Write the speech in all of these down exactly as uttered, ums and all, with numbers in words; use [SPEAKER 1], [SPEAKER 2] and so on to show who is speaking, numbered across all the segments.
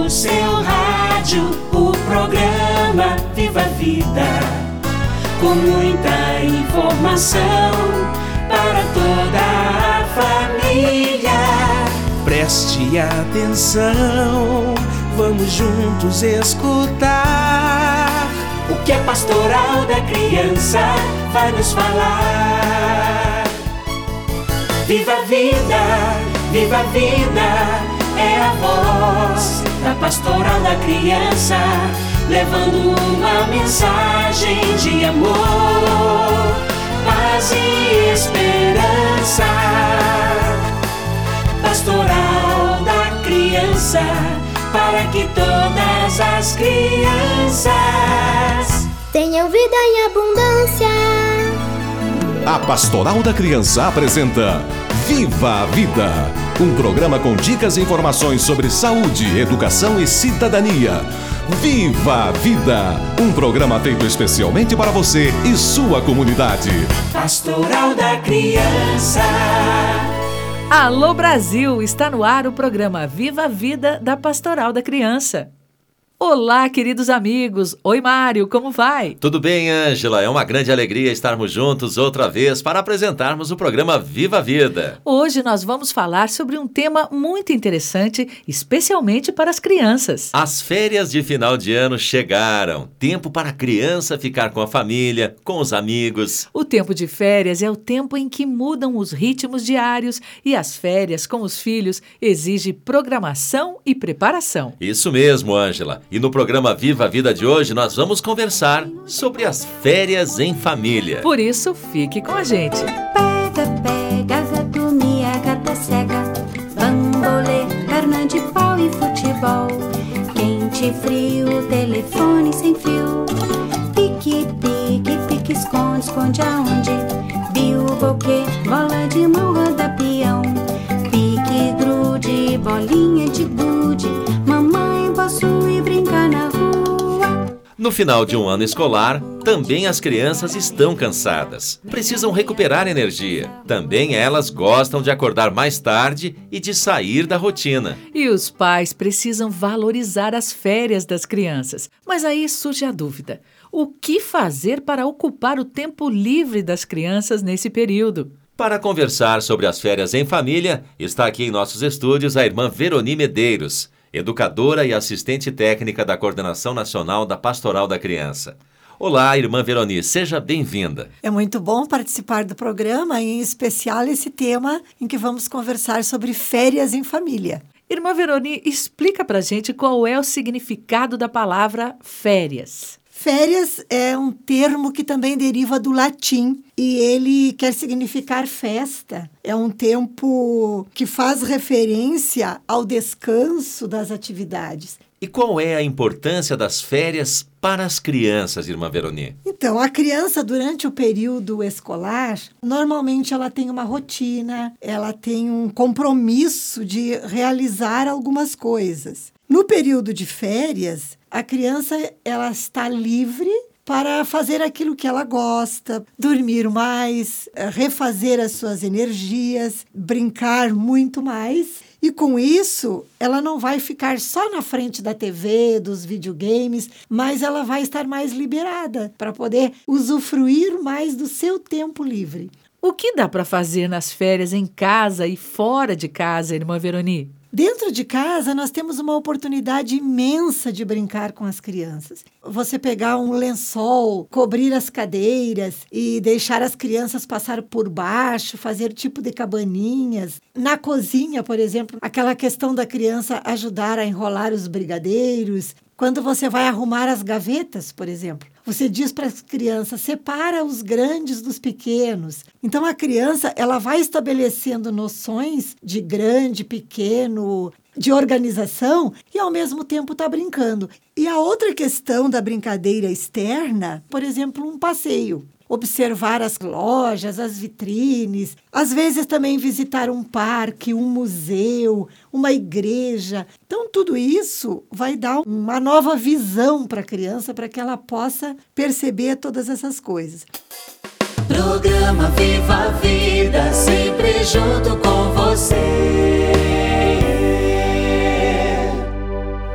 [SPEAKER 1] no seu rádio o programa Viva a Vida, com muita informação para toda a família.
[SPEAKER 2] Preste atenção, vamos juntos escutar
[SPEAKER 1] o que a Pastoral da Criança vai nos falar. Viva a vida, viva a vida, é a voz da Pastoral da Criança, levando uma mensagem de amor, paz e esperança. Pastoral da Criança, para que todas as crianças
[SPEAKER 3] tenham vida em abundância.
[SPEAKER 4] A Pastoral da Criança apresenta Viva a Vida, um programa com dicas e informações sobre saúde, educação e cidadania. Viva a Vida, um programa feito especialmente para você e sua comunidade.
[SPEAKER 1] Pastoral da Criança.
[SPEAKER 5] Alô Brasil, está no ar o programa Viva a Vida da Pastoral da Criança. Olá, queridos amigos. Oi, Mário, como vai?
[SPEAKER 6] Tudo bem, Ângela. É uma grande alegria estarmos juntos outra vez para apresentarmos o programa Viva a Vida.
[SPEAKER 5] Hoje nós vamos falar sobre um tema muito interessante, especialmente para as crianças.
[SPEAKER 6] As férias de final de ano chegaram. Tempo para a criança ficar com a família, com os amigos.
[SPEAKER 5] O tempo de férias é o tempo em que mudam os ritmos diários e as férias com os filhos exigem programação e preparação.
[SPEAKER 6] Isso mesmo, Ângela. E no programa Viva a Vida de hoje, nós vamos conversar sobre as férias em família.
[SPEAKER 5] Por isso, fique com a gente.
[SPEAKER 7] Pega, pega, gato, mia, gata cega, bambolê, perna de pau e futebol, quente, frio, telefone sem fio, pique, pique, pique, esconde, esconde aonde, biu, boquê, bola de mão, roda peão, pique, grude, bolinha de gude, mamãe, posso ir brincar na rua.
[SPEAKER 6] No final de um ano escolar, também as crianças estão cansadas. Precisam recuperar energia. Também elas gostam de acordar mais tarde e de sair da rotina.
[SPEAKER 5] E os pais precisam valorizar as férias das crianças. Mas aí surge a dúvida: o que fazer para ocupar o tempo livre das crianças nesse período?
[SPEAKER 6] Para conversar sobre as férias em família, está aqui em nossos estúdios a irmã Veroni Medeiros, educadora e assistente técnica da Coordenação Nacional da Pastoral da Criança. Olá, irmã Veroni, seja bem-vinda.
[SPEAKER 8] É muito bom participar do programa, em especial esse tema em que vamos conversar sobre férias em família.
[SPEAKER 5] Irmã Veroni, explica pra gente qual é o significado da palavra férias.
[SPEAKER 8] Férias é um termo que também deriva do latim e ele quer significar festa. É um tempo que faz referência ao descanso das atividades.
[SPEAKER 6] E qual é a importância das férias para as crianças, irmã Veroni?
[SPEAKER 8] Então, a criança, durante o período escolar, normalmente ela tem uma rotina, ela tem um compromisso de realizar algumas coisas. No período de férias, a criança ela está livre para fazer aquilo que ela gosta, dormir mais, refazer as suas energias, brincar muito mais. E com isso, ela não vai ficar só na frente da T V, dos videogames, mas ela vai estar mais liberada para poder usufruir mais do seu tempo livre.
[SPEAKER 5] O que dá para fazer nas férias em casa e fora de casa, irmã Veroni?
[SPEAKER 8] Dentro de casa, nós temos uma oportunidade imensa de brincar com as crianças. Você pegar um lençol, cobrir as cadeiras e deixar as crianças passar por baixo, fazer tipo de cabaninhas. Na cozinha, por exemplo, aquela questão da criança ajudar a enrolar os brigadeiros. Quando você vai arrumar as gavetas, por exemplo, você diz para as crianças, separa os grandes dos pequenos. Então, a criança ela vai estabelecendo noções de grande, pequeno, de organização e, ao mesmo tempo, está brincando. E a outra questão da brincadeira externa, por exemplo, um passeio. Observar as lojas, as vitrines, às vezes também visitar um parque, um museu, uma igreja. Então, tudo isso vai dar uma nova visão para a criança, para que ela possa perceber todas essas coisas.
[SPEAKER 1] Programa Viva a Vida, sempre junto com você.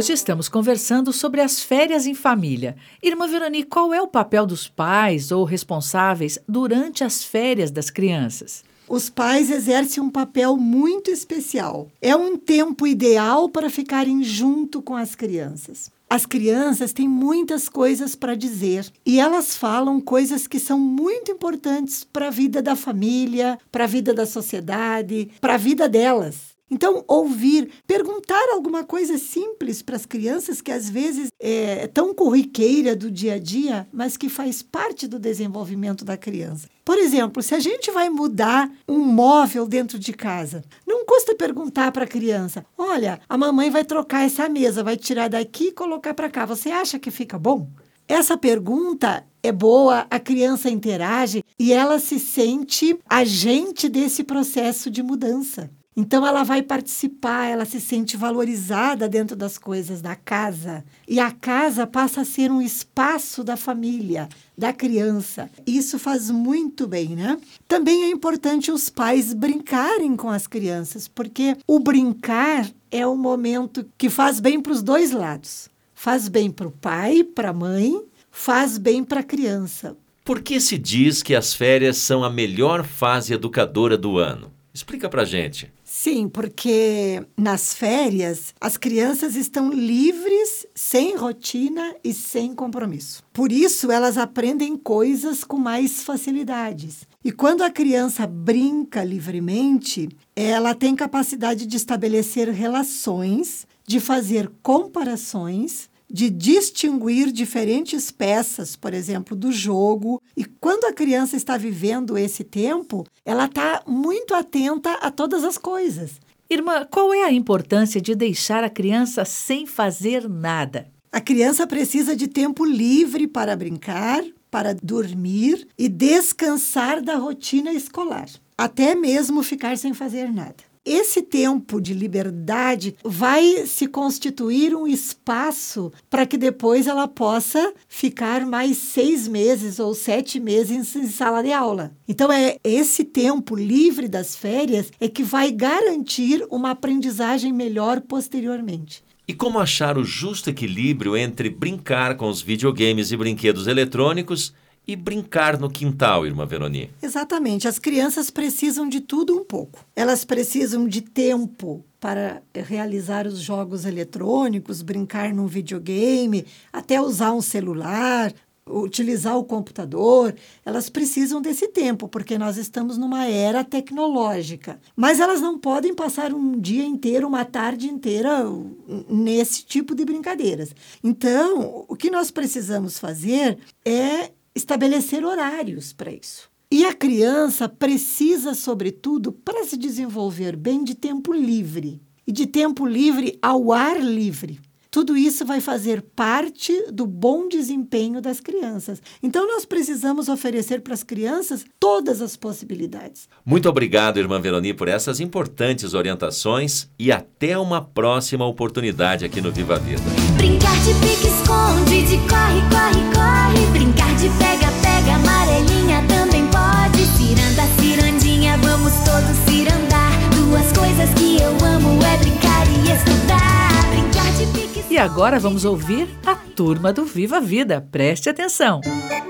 [SPEAKER 5] hoje estamos conversando sobre as férias em família. Irmã Veroni, qual é o papel dos pais ou responsáveis durante as férias das crianças?
[SPEAKER 8] Os pais exercem um papel muito especial. É um tempo ideal para ficarem junto com as crianças. As crianças têm muitas coisas para dizer e elas falam coisas que são muito importantes para a vida da família, para a vida da sociedade, para a vida delas. Então, ouvir, perguntar alguma coisa simples para as crianças que às vezes é tão corriqueira do dia a dia, mas que faz parte do desenvolvimento da criança. Por exemplo, se a gente vai mudar um móvel dentro de casa, não custa perguntar para a criança: olha, a mamãe vai trocar essa mesa, vai tirar daqui e colocar para cá. Você acha que fica bom? Essa pergunta é boa, a criança interage e ela se sente agente desse processo de mudança. Então, ela vai participar, ela se sente valorizada dentro das coisas da casa. E a casa passa a ser um espaço da família, da criança. Isso faz muito bem, né? Também é importante os pais brincarem com as crianças, porque o brincar é um momento que faz bem para os dois lados. Faz bem para o pai, para a mãe, faz bem para a criança.
[SPEAKER 6] Por que se diz que as férias são a melhor fase educadora do ano? Explica pra gente.
[SPEAKER 8] Sim, porque nas férias as crianças estão livres, sem rotina e sem compromisso. Por isso, elas aprendem coisas com mais facilidades. E quando a criança brinca livremente, ela tem capacidade de estabelecer relações, de fazer comparações, de distinguir diferentes peças, por exemplo, do jogo. E quando a criança está vivendo esse tempo, ela está muito atenta a todas as coisas.
[SPEAKER 5] Irmã, qual é a importância de deixar a criança sem fazer nada?
[SPEAKER 8] A criança precisa de tempo livre para brincar, para dormir e descansar da rotina escolar, até mesmo ficar sem fazer nada. Esse tempo de liberdade vai se constituir um espaço para que depois ela possa ficar mais seis meses ou sete meses em sala de aula. Então, é esse tempo livre das férias é que vai garantir uma aprendizagem melhor posteriormente.
[SPEAKER 6] E como achar o justo equilíbrio entre brincar com os videogames e brinquedos eletrônicos e brincar no quintal, irmã Veroni?
[SPEAKER 8] Exatamente. As crianças precisam de tudo um pouco. Elas precisam de tempo para realizar os jogos eletrônicos, brincar num videogame, até usar um celular, utilizar o computador. Elas precisam desse tempo, porque nós estamos numa era tecnológica. Mas elas não podem passar um dia inteiro, uma tarde inteira nesse tipo de brincadeiras. Então, o que nós precisamos fazer é estabelecer horários para isso. E a criança precisa, sobretudo, para se desenvolver bem, de tempo livre. E de tempo livre ao ar livre. Tudo isso vai fazer parte do bom desempenho das crianças. Então, nós precisamos oferecer para as crianças todas as possibilidades.
[SPEAKER 6] Muito obrigado, irmã Veroni, por essas importantes orientações e até uma próxima oportunidade aqui no Viva a Vida.
[SPEAKER 7] Brincar de pique-esconde, de corre, corre, corre. Brincar de pega-pega, amarelinha também pode. Ciranda, cirandinha, vamos todos cirandar. Duas coisas que eu amo é brincar e estudar. Brincar de pique-esconde.
[SPEAKER 5] E agora vamos ouvir a turma do Viva a Vida. Preste atenção.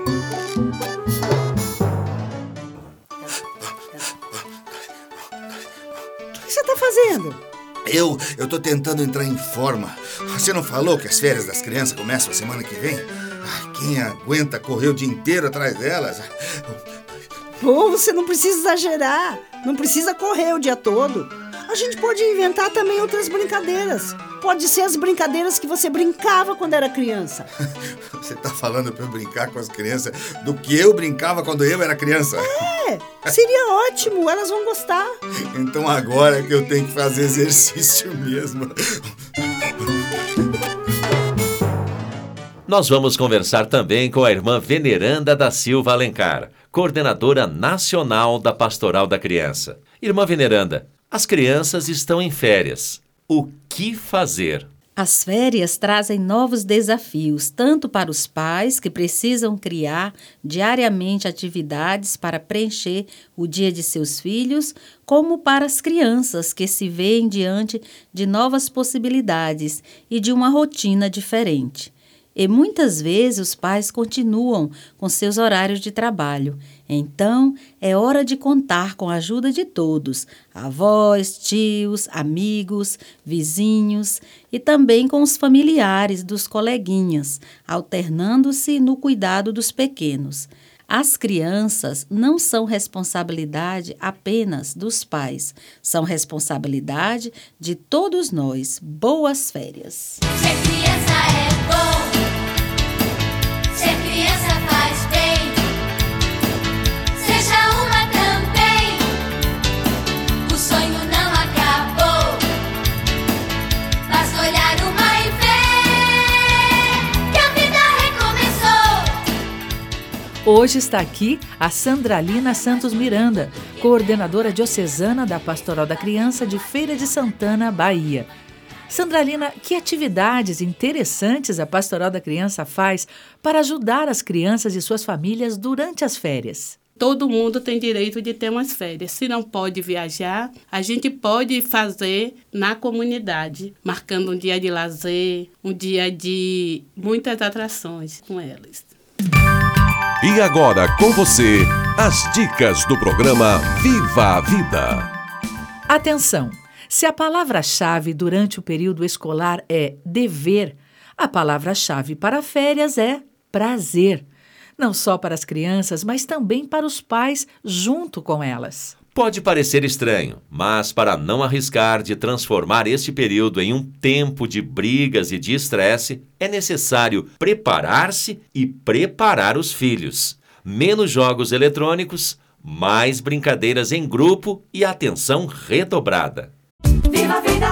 [SPEAKER 8] O que você está fazendo?
[SPEAKER 9] Eu, eu tô tentando entrar em forma. Você não falou que as férias das crianças começam a semana que vem? Ai, quem aguenta correr o dia inteiro atrás delas?
[SPEAKER 10] Pô, você não precisa exagerar. Não precisa correr o dia todo. A gente pode inventar também outras brincadeiras. Pode ser as brincadeiras que você brincava quando era criança.
[SPEAKER 9] Você tá falando pra eu brincar com as crianças do que eu brincava quando eu era criança?
[SPEAKER 10] É, seria ótimo, elas vão gostar.
[SPEAKER 9] Então agora é que eu tenho que fazer exercício mesmo.
[SPEAKER 6] Nós vamos conversar também com a irmã Veneranda da Silva Alencar, coordenadora nacional da Pastoral da Criança. Irmã Veneranda, as crianças estão em férias. O que fazer?
[SPEAKER 11] As férias trazem novos desafios, tanto para os pais, que precisam criar diariamente atividades para preencher o dia de seus filhos, como para as crianças, que se veem diante de novas possibilidades e de uma rotina diferente. E muitas vezes os pais continuam com seus horários de trabalho. Então, é hora de contar com a ajuda de todos, avós, tios, amigos, vizinhos e também com os familiares dos coleguinhas, alternando-se no cuidado dos pequenos. As crianças não são responsabilidade apenas dos pais, são responsabilidade de todos nós. Boas férias!
[SPEAKER 12] Ser criança é bom, ser criança faz bem, seja uma também, o sonho não acabou, basta olhar uma e ver que a vida recomeçou.
[SPEAKER 5] Hoje está aqui a Sandralina Santos Miranda, coordenadora diocesana da Pastoral da Criança de Feira de Santana, Bahia. Sandralina, que atividades interessantes a Pastoral da Criança faz para ajudar as crianças e suas famílias durante as férias?
[SPEAKER 13] Todo mundo tem direito de ter umas férias. Se não pode viajar, a gente pode fazer na comunidade, marcando um dia de lazer, um dia de muitas atrações com elas.
[SPEAKER 4] E agora com você, as dicas do programa Viva a Vida.
[SPEAKER 5] Atenção! Se a palavra-chave durante o período escolar é dever, a palavra-chave para férias é prazer. Não só para as crianças, mas também para os pais junto com elas.
[SPEAKER 6] Pode parecer estranho, mas para não arriscar de transformar este período em um tempo de brigas e de estresse, é necessário preparar-se e preparar os filhos. Menos jogos eletrônicos, mais brincadeiras em grupo e atenção redobrada.
[SPEAKER 12] Viva a vida!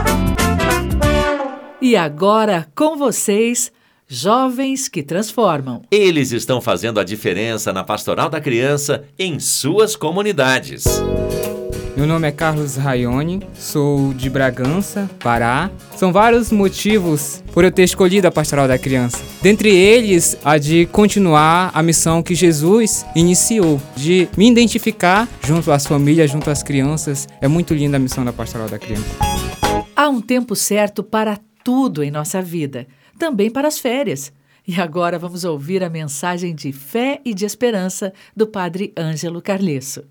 [SPEAKER 5] E agora, com vocês, Jovens que Transformam.
[SPEAKER 6] Eles estão fazendo a diferença na Pastoral da Criança em suas comunidades.
[SPEAKER 14] Meu nome é Carlos Raione, sou de Bragança, Pará. São vários motivos por eu ter escolhido a Pastoral da Criança. Dentre eles, a de continuar a missão que Jesus iniciou, de me identificar junto às famílias, junto às crianças. É muito linda a missão da Pastoral da Criança.
[SPEAKER 5] Há um tempo certo para tudo em nossa vida, também para as férias. E agora vamos ouvir a mensagem de fé e de esperança do Padre Ângelo Carlesso.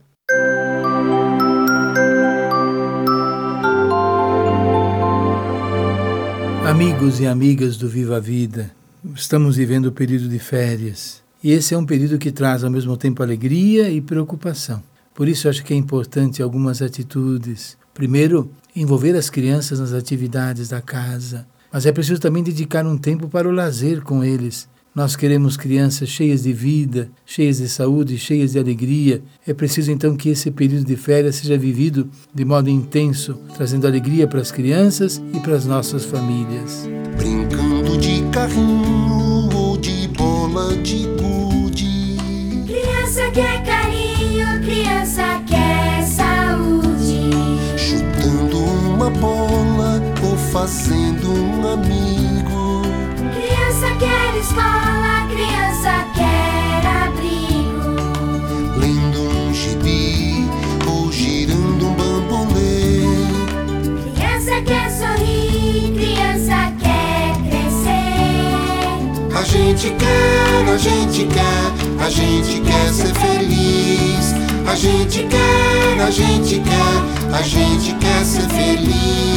[SPEAKER 15] Amigos e amigas do Viva a Vida, estamos vivendo o período de férias. E esse é um período que traz ao mesmo tempo alegria e preocupação. Por isso eu acho que é importante algumas atitudes. Primeiro, envolver as crianças nas atividades da casa. Mas é preciso também dedicar um tempo para o lazer com eles. Nós queremos crianças cheias de vida, cheias de saúde, cheias de alegria. É preciso então que esse período de férias seja vivido de modo intenso, trazendo alegria para as crianças e para as nossas famílias.
[SPEAKER 16] Brincando de carrinho ou de bola de gude.
[SPEAKER 12] Criança quer carinho, criança quer saúde.
[SPEAKER 16] Chutando uma bola ou fazendo um amigo.
[SPEAKER 12] Criança quer escola, criança quer abrigo.
[SPEAKER 16] Lendo um gibi ou girando um bambolê.
[SPEAKER 12] Criança quer sorrir, criança quer crescer.
[SPEAKER 16] A gente quer, a gente quer, a gente quer ser feliz. A gente quer, a gente quer, a gente quer ser feliz.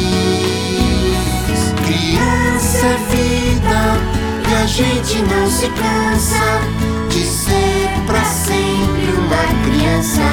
[SPEAKER 16] Criança é vida. E a gente não se cansa de ser pra sempre uma criança.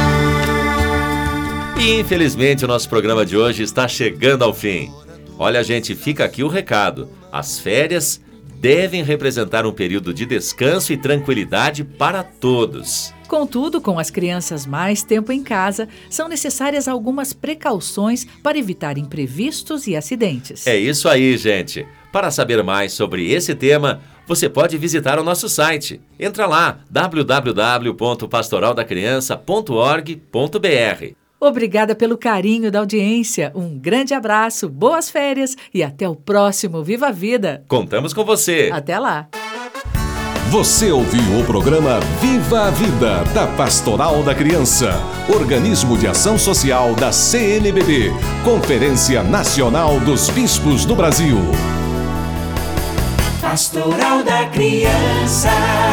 [SPEAKER 6] E infelizmente o nosso programa de hoje está chegando ao fim. Olha, gente, fica aqui o recado. As férias devem representar um período de descanso e tranquilidade para todos.
[SPEAKER 5] Contudo, com as crianças mais tempo em casa, são necessárias algumas precauções para evitar imprevistos e acidentes.
[SPEAKER 6] É isso aí, gente. Para saber mais sobre esse tema, você pode visitar o nosso site. Entra lá, w w w ponto pastoral da criança ponto org ponto b r.
[SPEAKER 5] Obrigada pelo carinho da audiência. Um grande abraço, boas férias e até o próximo Viva a Vida.
[SPEAKER 6] Contamos com você.
[SPEAKER 5] Até lá.
[SPEAKER 4] Você ouviu o programa Viva a Vida, da Pastoral da Criança, organismo de ação social da C N B B, Conferência Nacional dos Bispos do Brasil.
[SPEAKER 1] Pastoral da Criança.